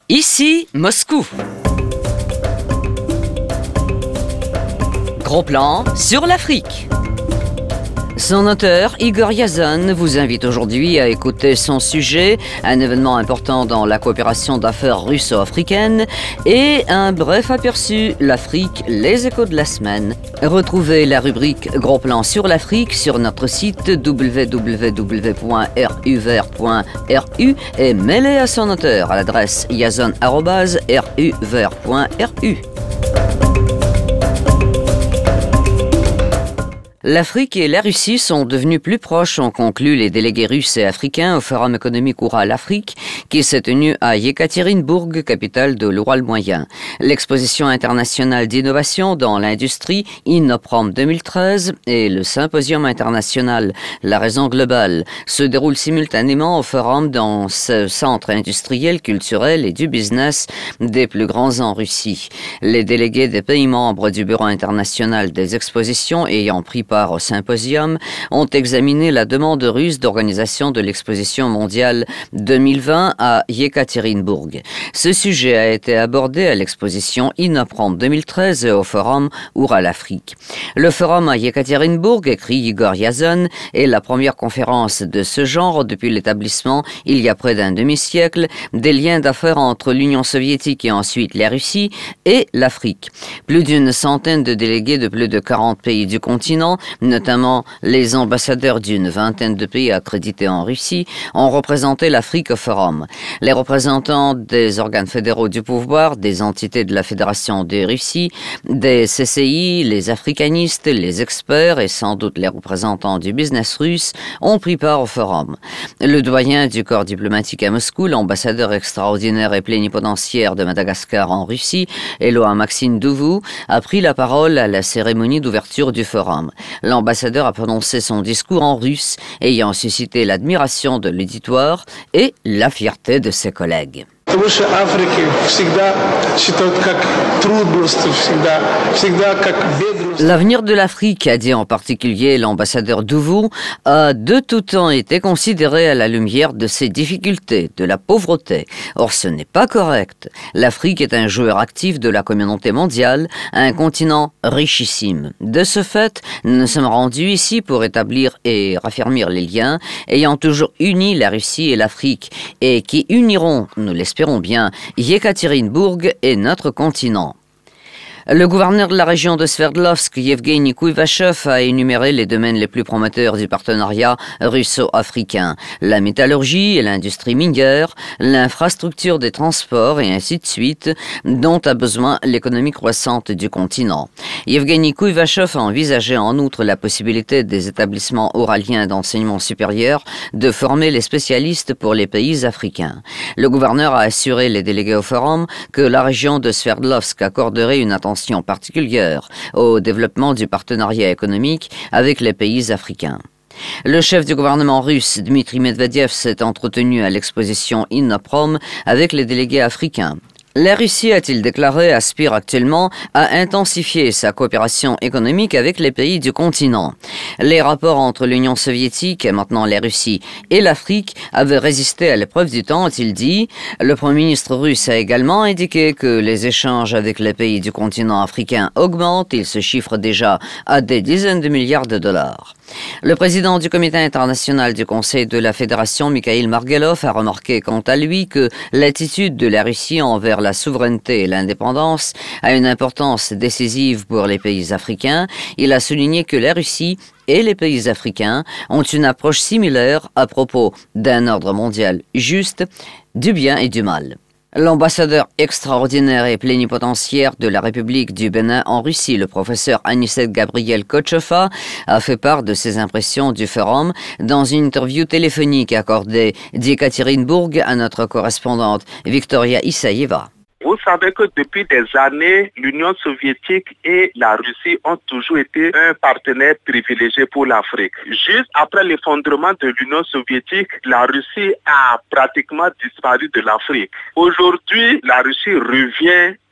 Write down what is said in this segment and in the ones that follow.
Ici, Moscou. Gros plan sur l'Afrique. Son auteur, Igor Yazon, vous invite aujourd'hui à écouter son sujet, un événement important dans la coopération d'affaires russo-africaine et un bref aperçu, l'Afrique, les échos de la semaine. Retrouvez la rubrique Gros plan sur l'Afrique sur notre site www.ruvert.ru et mêlez à son auteur à l'adresse yazon@ruvert.ru. L'Afrique et la Russie sont devenus plus proches, ont conclu les délégués russes et africains au Forum économique Oural-Afrique qui s'est tenu à Yekaterinbourg, capitale de l'Oural moyen. L'exposition internationale d'innovation dans l'industrie Innoprom 2013 et le symposium international La raison globale se déroulent simultanément au Forum dans ce centre industriel, culturel et du business des plus grands en Russie. Les délégués des pays membres du Bureau international des expositions ayant pris part au symposium ont examiné la demande russe d'organisation de l'exposition mondiale 2020 à Yekaterinbourg. Ce sujet a été abordé à l'exposition Innoprom 2013 et au forum Oural-Afrique. Le forum à Yekaterinbourg, écrit Igor Yazon, est la première conférence de ce genre depuis l'établissement, il y a près d'un demi-siècle, des liens d'affaires entre l'Union soviétique et ensuite la Russie et l'Afrique. Plus d'une centaine de délégués de plus de 40 pays du continent, notamment les ambassadeurs d'une vingtaine de pays accrédités en Russie, ont représenté l'Afrique au forum. Les représentants des organes fédéraux du pouvoir, des entités de la Fédération des Russies, des CCI, les africanistes, les experts et sans doute les représentants du business russe ont pris part au forum. Le doyen du corps diplomatique à Moscou, l'ambassadeur extraordinaire et plénipotentiaire de Madagascar en Russie, Eloa Maxime Douvou, a pris la parole à la cérémonie d'ouverture du forum. L'ambassadeur a prononcé son discours en russe, ayant suscité l'admiration de l'auditoire et la fierté de ses collègues. L'avenir de l'Afrique, a dit en particulier l'ambassadeur Douvou, a de tout temps été considéré à la lumière de ses difficultés, de la pauvreté. Or, ce n'est pas correct. L'Afrique est un joueur actif de la communauté mondiale, un continent richissime. De ce fait, nous nous sommes rendus ici pour établir et raffermir les liens ayant toujours uni la Russie et l'Afrique et qui uniront, nous l'espérons bien, Yekaterinbourg et notre continent. Le gouverneur de la région de Sverdlovsk, Yevgeny Kuyvashov, a énuméré les domaines les plus promoteurs du partenariat russo-africain. La métallurgie et l'industrie minière, l'infrastructure des transports et ainsi de suite, dont a besoin l'économie croissante du continent. Yevgeny Kuyvashov a envisagé en outre la possibilité des établissements oraliens d'enseignement supérieur de former les spécialistes pour les pays africains. Le gouverneur a assuré les délégués au forum que la région de Sverdlovsk accorderait une attention particulière au développement du partenariat économique avec les pays africains. Le chef du gouvernement russe, Dmitry Medvedev, s'est entretenu à l'exposition Innoprom avec les délégués africains. La Russie, a-t-il déclaré, aspire actuellement à intensifier sa coopération économique avec les pays du continent. Les rapports entre l'Union soviétique, et maintenant la Russie, et l'Afrique avaient résisté à l'épreuve du temps, a-t-il dit. Le Premier ministre russe a également indiqué que les échanges avec les pays du continent africain augmentent. Ils se chiffrent déjà à des dizaines de milliards de dollars. Le président du comité international du Conseil de la Fédération, Mikhail Margelov, a remarqué quant à lui que l'attitude de la Russie envers la souveraineté et l'indépendance a une importance décisive pour les pays africains. Il a souligné que la Russie et les pays africains ont une approche similaire à propos d'un ordre mondial juste, du bien et du mal. L'ambassadeur extraordinaire et plénipotentiaire de la République du Bénin en Russie, le professeur Anicet Gabriel Kochefa, a fait part de ses impressions du forum dans une interview téléphonique accordée d'Yekaterinbourg à notre correspondante Victoria Isaïeva. Vous savez que depuis des années, l'Union soviétique et la Russie ont toujours été un partenaire privilégié pour l'Afrique. Juste après l'effondrement de l'Union soviétique, la Russie a pratiquement disparu de l'Afrique. Aujourd'hui, la Russie revient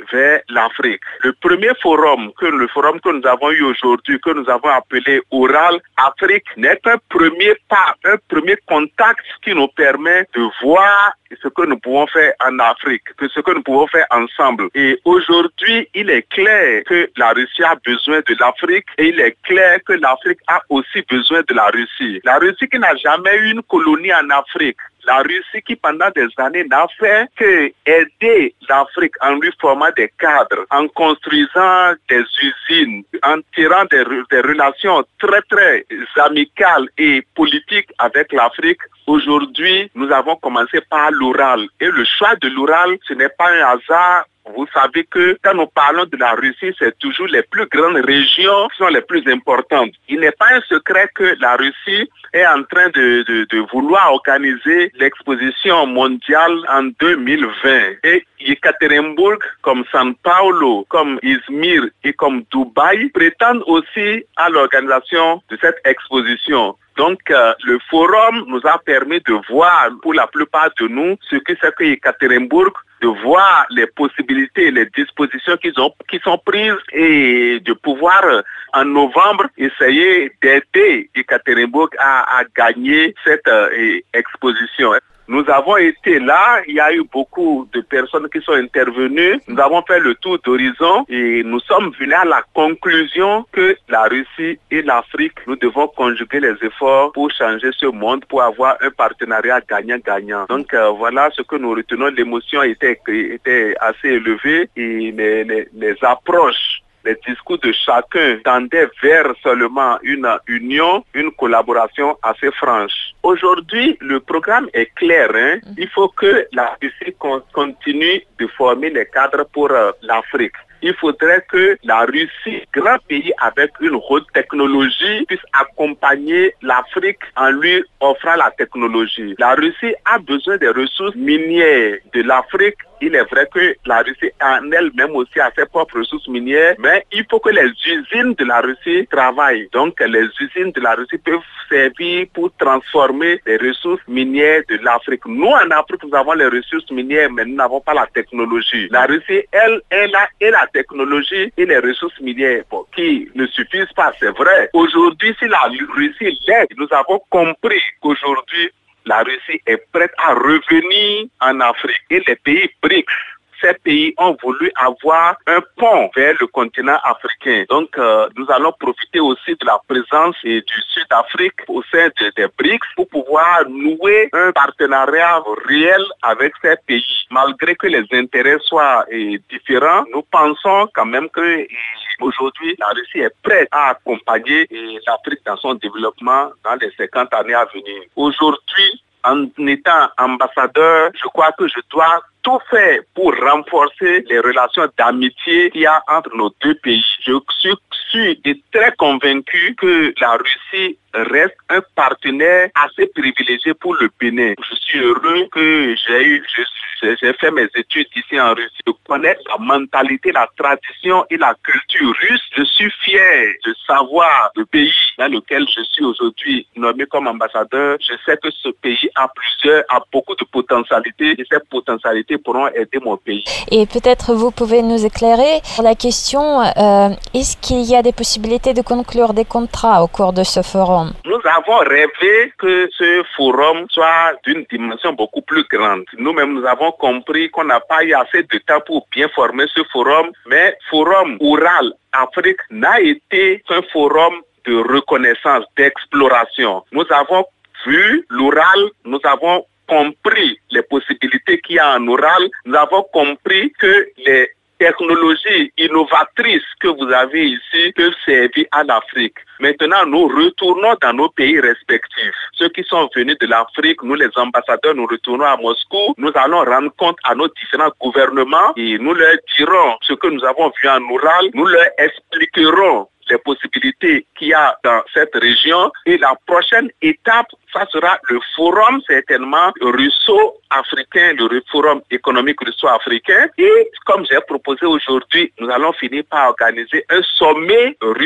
vers l'Afrique. Le forum que nous avons eu aujourd'hui, que nous avons appelé Oral Afrique, n'est qu'un premier pas, un premier contact qui nous permet de voir ce que nous pouvons faire en Afrique, ce que nous pouvons faire ensemble. Et aujourd'hui, il est clair que la Russie a besoin de l'Afrique et il est clair que l'Afrique a aussi besoin de la Russie. La Russie qui n'a jamais eu une colonie en Afrique, la Russie qui pendant des années n'a fait que aider l'Afrique en lui formant des cadres, en construisant des usines, en tirant des relations très très amicales et politiques avec l'Afrique. Aujourd'hui, nous avons commencé par l'Oural. Et le choix de l'Oural, ce n'est pas un hasard. Vous savez que quand nous parlons de la Russie, c'est toujours les plus grandes régions qui sont les plus importantes. Il n'est pas un secret que la Russie est en train de vouloir organiser l'exposition mondiale en 2020. Et Yekaterinbourg, comme São Paulo, comme Izmir et comme Dubaï prétendent aussi à l'organisation de cette exposition. Donc, le forum nous a permis de voir, pour la plupart de nous, ce que c'est que Yekaterinbourg, de voir les possibilités, les dispositions qui sont prises et de pouvoir, en novembre, essayer d'aider Yekaterinbourg à gagner cette exposition. Nous avons été là, il y a eu beaucoup de personnes qui sont intervenues, nous avons fait le tour d'horizon et nous sommes venus à la conclusion que la Russie et l'Afrique, nous devons conjuguer les efforts pour changer ce monde, pour avoir un partenariat gagnant-gagnant. Donc voilà ce que nous retenons, l'émotion était assez élevée et les approches, les discours de chacun tendaient vers seulement une union, une collaboration assez franche. Aujourd'hui, le programme est clair. Il faut que la Russie continue de former les cadres pour l'Afrique. Il faudrait que la Russie, grand pays avec une haute technologie, puisse accompagner l'Afrique en lui offrant la technologie. La Russie a besoin des ressources minières de l'Afrique. Il est vrai que la Russie en elle-même aussi a ses propres ressources minières, mais il faut que les usines de la Russie travaillent. Donc les usines de la Russie peuvent servir pour transformer les ressources minières de l'Afrique. Nous, en Afrique, nous avons les ressources minières, mais nous n'avons pas la technologie. La Russie, elle a et la technologie et les ressources minières qui ne suffisent pas, c'est vrai. Aujourd'hui, si la Russie l'aide, nous avons compris qu'aujourd'hui, la Russie est prête à revenir en Afrique. Et les pays BRICS, ces pays ont voulu avoir un pont vers le continent africain. Donc, nous allons profiter aussi de la présence du Sud-Afrique au sein des BRICS pour pouvoir nouer un partenariat réel avec ces pays. Malgré que les intérêts soient différents, nous pensons quand même que aujourd'hui, la Russie est prête à accompagner l'Afrique dans son développement dans les 50 années à venir. Aujourd'hui, en étant ambassadeur, je crois que je dois tout faire pour renforcer les relations d'amitié qu'il y a entre nos deux pays. Je suis très convaincu que la Russie reste un partenaire assez privilégié pour le Bénin. Je suis heureux que j'ai fait mes études ici en Russie. Je connais la mentalité, la tradition et la culture russe. Je suis fier de savoir le pays dans lequel je suis aujourd'hui nommé comme ambassadeur. Je sais que ce pays a beaucoup de potentialités et ces potentialités pourront aider mon pays. Et peut-être vous pouvez nous éclairer sur la question, est-ce qu'il y a des possibilités de conclure des contrats au cours de ce forum? Nous avons rêvé que ce forum soit d'une dimension beaucoup plus grande. Nous-mêmes, nous avons compris qu'on n'a pas eu assez de temps pour bien former ce forum, mais Forum Oural Afrique n'a été qu'un forum de reconnaissance, d'exploration. Nous avons vu l'Oural, nous avons compris les possibilités qu'il y a en Oural, nous avons compris que les technologies innovatrices que vous avez ici peuvent servir à l'Afrique. Maintenant, nous retournons dans nos pays respectifs. Ceux qui sont venus de l'Afrique, nous les ambassadeurs, nous retournons à Moscou. Nous allons rendre compte à nos différents gouvernements et nous leur dirons ce que nous avons vu en Oural. Nous leur expliquerons les possibilités qu'il y a dans cette région. Et la prochaine étape, ça sera le forum certainement russo-africain, le forum économique russo-africain. Et comme j'ai proposé aujourd'hui, nous allons finir par organiser un sommet russe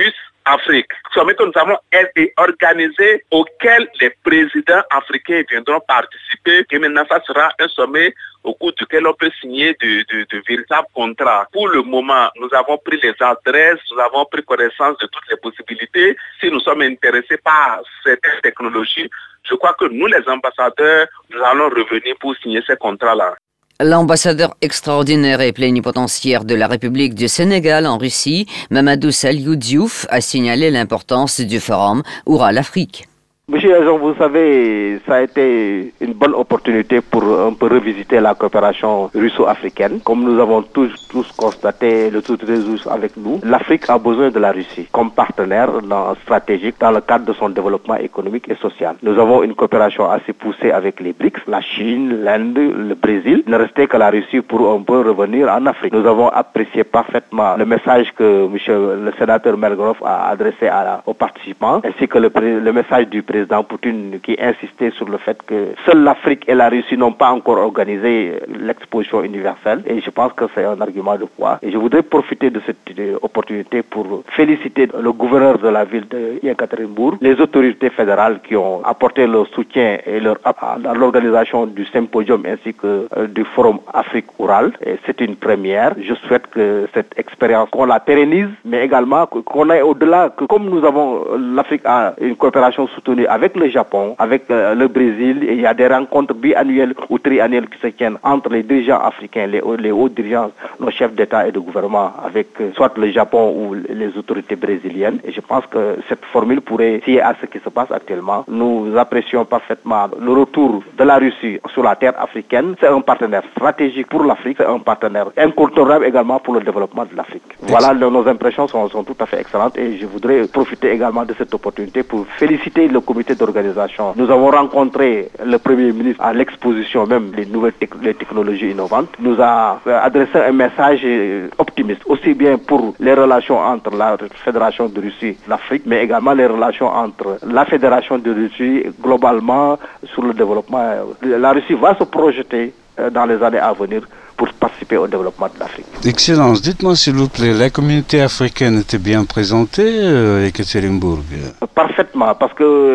Afrique. Sommet que nous avons organisé auquel les présidents africains viendront participer. Et maintenant, ça sera un sommet au cours duquel on peut signer de véritables contrats. Pour le moment, nous avons pris les adresses, nous avons pris connaissance de toutes les possibilités. Si nous sommes intéressés par certaines technologies, je crois que nous, les ambassadeurs, nous allons revenir pour signer ces contrats-là. L'ambassadeur extraordinaire et plénipotentiaire de la République du Sénégal en Russie, Mamadou Saliou Diouf, a signalé l'importance du forum Oural-Afrique. Monsieur Azon, vous savez, ça a été une bonne opportunité pour un peu revisiter la coopération russo-africaine. Comme nous avons tous constaté le tout résout avec nous, l'Afrique a besoin de la Russie comme partenaire stratégique dans le cadre de son développement économique et social. Nous avons une coopération assez poussée avec les BRICS, la Chine, l'Inde, le Brésil. Il ne restait que la Russie pour un peu revenir en Afrique. Nous avons apprécié parfaitement le message que monsieur le sénateur Melgrov a adressé aux participants, ainsi que le message du président Poutine qui insistait sur le fait que seule l'Afrique et la Russie n'ont pas encore organisé l'exposition universelle, et je pense que c'est un argument de poids. Et je voudrais profiter de cette opportunité pour féliciter le gouverneur de la ville de Yekaterinbourg, les autorités fédérales qui ont apporté leur soutien et à l'organisation du symposium ainsi que du forum Afrique-Oural. Et c'est une première. Je souhaite que cette expérience, qu'on la pérennise, mais également qu'on aille au-delà, que comme l'Afrique a une coopération soutenue avec le Japon, avec le Brésil, et il y a des rencontres biannuelles ou triannuelles qui se tiennent entre les dirigeants africains, les hauts dirigeants, nos chefs d'État et de gouvernement, avec soit le Japon ou les autorités brésiliennes. Et je pense que cette formule pourrait fier à ce qui se passe actuellement. Nous apprécions parfaitement le retour de la Russie sur la terre africaine. C'est un partenaire stratégique pour l'Afrique, c'est un partenaire incontournable également pour le développement de l'Afrique. Voilà, nos impressions sont tout à fait excellentes, et je voudrais profiter également de cette opportunité pour féliciter le comité d'organisation. Nous avons rencontré le Premier ministre à l'exposition même des nouvelles technologies innovantes. Nous a adressé un message optimiste, aussi bien pour les relations entre la Fédération de Russie et l'Afrique, mais également les relations entre la Fédération de Russie globalement sur le développement. La Russie va se projeter dans les années à venir pour participer au développement de l'Afrique. Excellence, dites-moi s'il vous plaît, la communauté africaine était bien présentée à Ekaterinbourg? Parfaitement, parce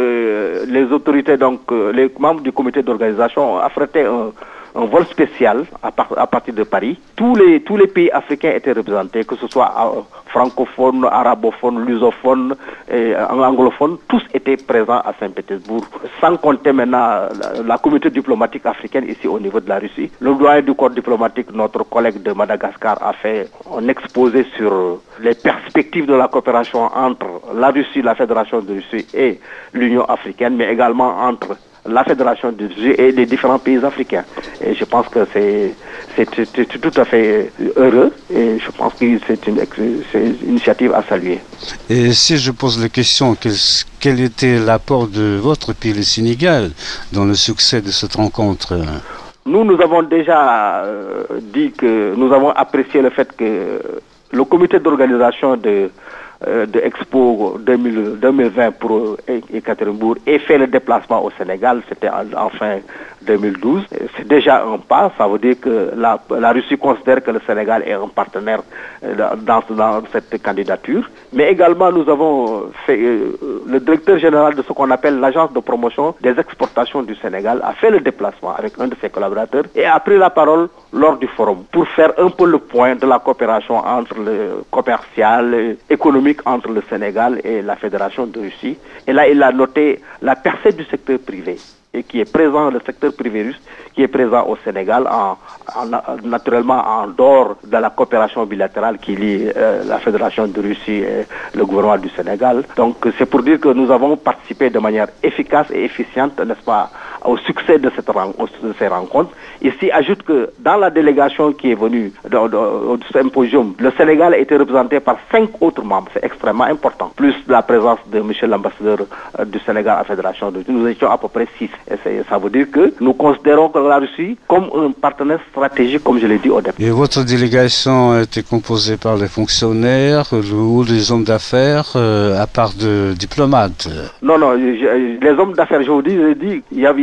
que les autorités, donc les membres du comité d'organisation ont affrété un vol spécial à partir de Paris. Tous les pays africains étaient représentés, que ce soit francophones, arabophones, lusophones et anglophones, tous étaient présents à Saint-Pétersbourg. Sans compter maintenant la communauté diplomatique africaine ici au niveau de la Russie. Le doyen du corps diplomatique, notre collègue de Madagascar, a fait un exposé sur les perspectives de la coopération entre la Russie, la Fédération de Russie et l'Union africaine, mais également entre la Fédération de Russie et les différents pays africains. Et je pense que c'est tout à fait heureux, et je pense que c'est une initiative à saluer. Et si je pose la question, quel était l'apport de votre pays, le Sénégal, dans le succès de cette rencontre? Nous avons déjà dit que nous avons apprécié le fait que le comité d'organisation de Expo 2020 pour Ekaterinbourg et fait le déplacement au Sénégal, c'était en fin 2012. C'est déjà un pas, ça veut dire que la Russie considère que le Sénégal est un partenaire dans cette candidature. Mais également, nous avons fait, le directeur général de ce qu'on appelle l'agence de promotion des exportations du Sénégal a fait le déplacement avec un de ses collaborateurs et a pris la parole lors du forum pour faire un peu le point de la coopération entre le commercial, économique entre le Sénégal et la Fédération de Russie. Et là, il a noté la percée du secteur privé, et qui est présent, le secteur privé russe, qui est présent au Sénégal, naturellement en dehors de la coopération bilatérale qui lie la Fédération de Russie et le gouvernement du Sénégal. Donc c'est pour dire que nous avons participé de manière efficace et efficiente, n'est-ce pas, au succès de ces rencontres. Ici, ajoute que dans la délégation qui est venue au symposium, le Sénégal a été représenté par 5 autres membres. C'est extrêmement important. Plus la présence de M. l'ambassadeur du Sénégal à la Fédération de Russie, nous étions à peu près 6. Et ça veut dire que nous considérons que la Russie comme un partenaire stratégique, comme je l'ai dit au départ. Et votre délégation était composée par les fonctionnaires ou les hommes d'affaires, à part de diplomates? Non, les hommes d'affaires, je vous dis, il y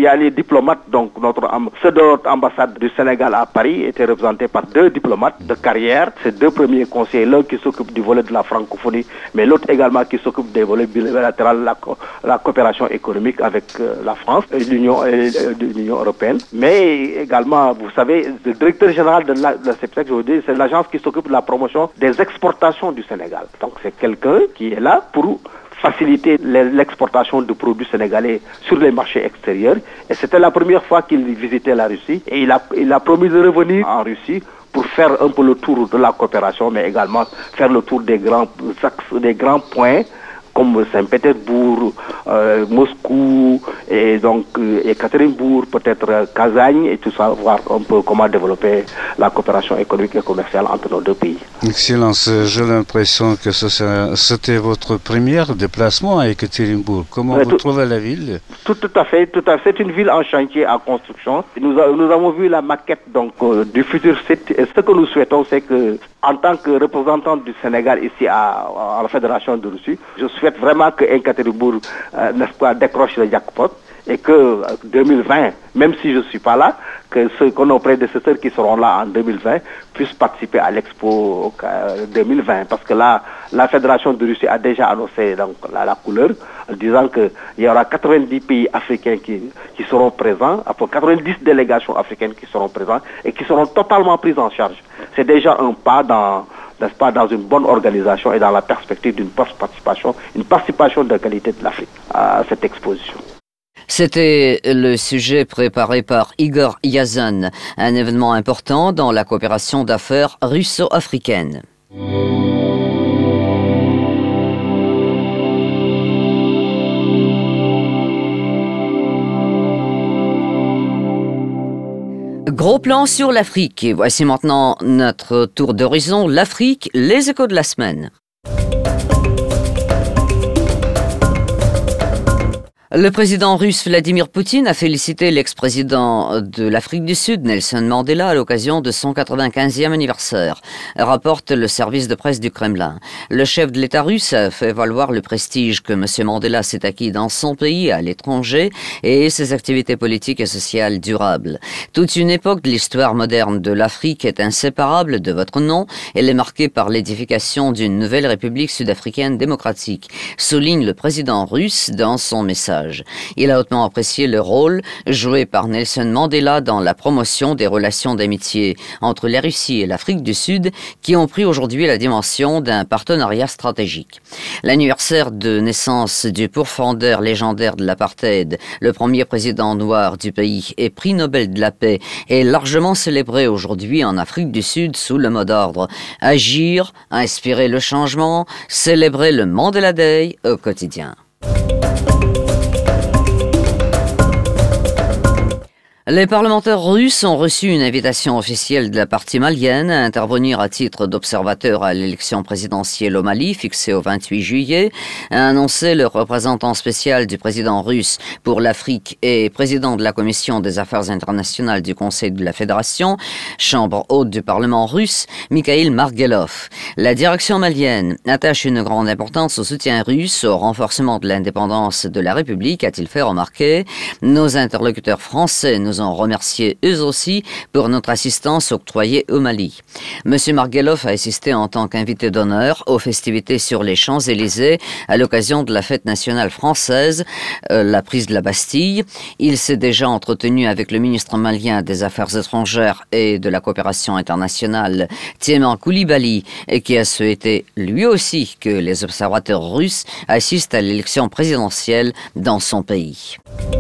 a les diplomates, donc ceux de notre ambassade du Sénégal à Paris étaient représentés par 2 diplomates de carrière. Ces 2 premiers conseillers, l'un qui s'occupe du volet de la francophonie, mais l'autre également qui s'occupe des volets bilatéraux, la coopération économique avec la France et l'Union européenne. Mais également, vous savez, le directeur général de la CEPSEC, je vous dis, c'est l'agence qui s'occupe de la promotion des exportations du Sénégal. Donc c'est quelqu'un qui est là pour faciliter l'exportation de produits sénégalais sur les marchés extérieurs. Et c'était la première fois qu'il visitait la Russie. Et il a promis de revenir en Russie pour faire un peu le tour de la coopération, mais également faire le tour des grands points comme Saint-Pétersbourg, Moscou et donc Ekaterinbourg, peut-être Kazagne et tout ça, voir un peu comment développer la coopération économique et commerciale entre nos 2 pays. Excellence, j'ai l'impression que c'était votre premier déplacement à Ekaterinbourg. Comment vous trouvez la ville? Tout à fait. C'est une ville en chantier en construction. Nous avons vu la maquette donc du futur site et ce que nous souhaitons, c'est que en tant que représentant du Sénégal ici à la Fédération de Russie, je souhaite vraiment que Ekaterinbourg n'est-ce pas, décroche le jackpot et que 2020, même si je ne suis pas là, que nos prédécesseurs qui seront là en 2020 puissent participer à l'Expo 2020. Parce que là, la Fédération de Russie a déjà annoncé donc, la couleur en disant qu'il y aura 90 pays africains qui seront présents, après 90 délégations africaines qui seront présentes et qui seront totalement prises en charge. C'est déjà un pas dans une bonne organisation et dans la perspective d'une participation de qualité de l'Afrique à cette exposition. C'était le sujet préparé par Igor Yazan, un événement important dans la coopération d'affaires russo-africaine. Gros plan sur l'Afrique. Et voici maintenant notre tour d'horizon, l'Afrique, les échos de la semaine. Le président russe Vladimir Poutine a félicité l'ex-président de l'Afrique du Sud, Nelson Mandela, à l'occasion de son 95e anniversaire, rapporte le service de presse du Kremlin. Le chef de l'État russe a fait valoir le prestige que M. Mandela s'est acquis dans son pays, à l'étranger, et ses activités politiques et sociales durables. Toute une époque de l'histoire moderne de l'Afrique est inséparable de votre nom. Elle est marquée par l'édification d'une nouvelle république sud-africaine démocratique, souligne le président russe dans son message. Il a hautement apprécié le rôle joué par Nelson Mandela dans la promotion des relations d'amitié entre la Russie et l'Afrique du Sud qui ont pris aujourd'hui la dimension d'un partenariat stratégique. L'anniversaire de naissance du pourfendeur légendaire de l'apartheid, le premier président noir du pays et prix Nobel de la paix, est largement célébré aujourd'hui en Afrique du Sud sous le mot d'ordre « Agir, inspirer le changement, célébrer le Mandela Day au quotidien ». Les parlementaires russes ont reçu une invitation officielle de la partie malienne à intervenir à titre d'observateur à l'élection présidentielle au Mali, fixée au 28 juillet, a annoncé le représentant spécial du président russe pour l'Afrique et président de la Commission des Affaires internationales du Conseil de la Fédération, chambre haute du Parlement russe, Mikhail Margelov. La direction malienne attache une grande importance au soutien russe au renforcement de l'indépendance de la République, a-t-il fait remarquer. Nos interlocuteurs français nous ont remercié eux aussi pour notre assistance octroyée au Mali. Monsieur Margelov a assisté en tant qu'invité d'honneur aux festivités sur les Champs-Élysées à l'occasion de la fête nationale française, la prise de la Bastille. Il s'est déjà entretenu avec le ministre malien des Affaires étrangères et de la coopération internationale, Tieman Koulibaly, et qui a souhaité lui aussi que les observateurs russes assistent à l'élection présidentielle dans son pays.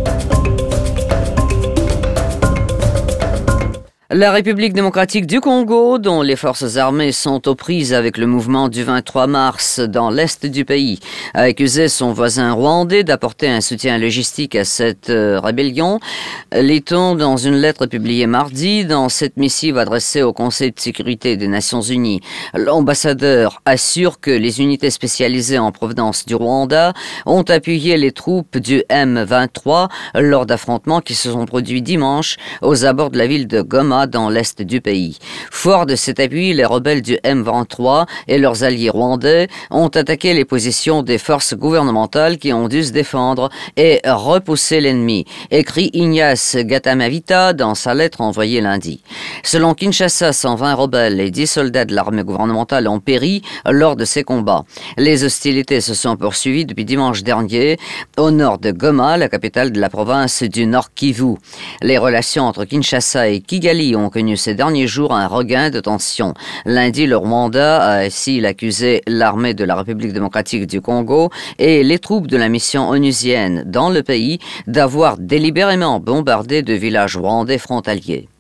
La République démocratique du Congo, dont les forces armées sont aux prises avec le mouvement du 23 mars dans l'est du pays, a accusé son voisin rwandais d'apporter un soutien logistique à cette rébellion. Lit-on dans une lettre publiée mardi, dans cette missive adressée au Conseil de sécurité des Nations Unies, l'ambassadeur assure que les unités spécialisées en provenance du Rwanda ont appuyé les troupes du M23 lors d'affrontements qui se sont produits dimanche aux abords de la ville de Goma, Goma, dans l'est du pays. Forts de cet appui, les rebelles du M23 et leurs alliés rwandais ont attaqué les positions des forces gouvernementales qui ont dû se défendre et repousser l'ennemi, écrit Ignace Gatamavita dans sa lettre envoyée lundi. Selon Kinshasa, 120 rebelles et 10 soldats de l'armée gouvernementale ont péri lors de ces combats. Les hostilités se sont poursuivies depuis dimanche dernier au nord de Goma, la capitale de la province du Nord Kivu. Les relations entre Kinshasa et Kigali ont connu ces derniers jours un regain de tension. Lundi, le Rwanda a ainsi accusé l'armée de la République démocratique du Congo et les troupes de la mission onusienne dans le pays d'avoir délibérément bombardé de villages rwandais frontaliers.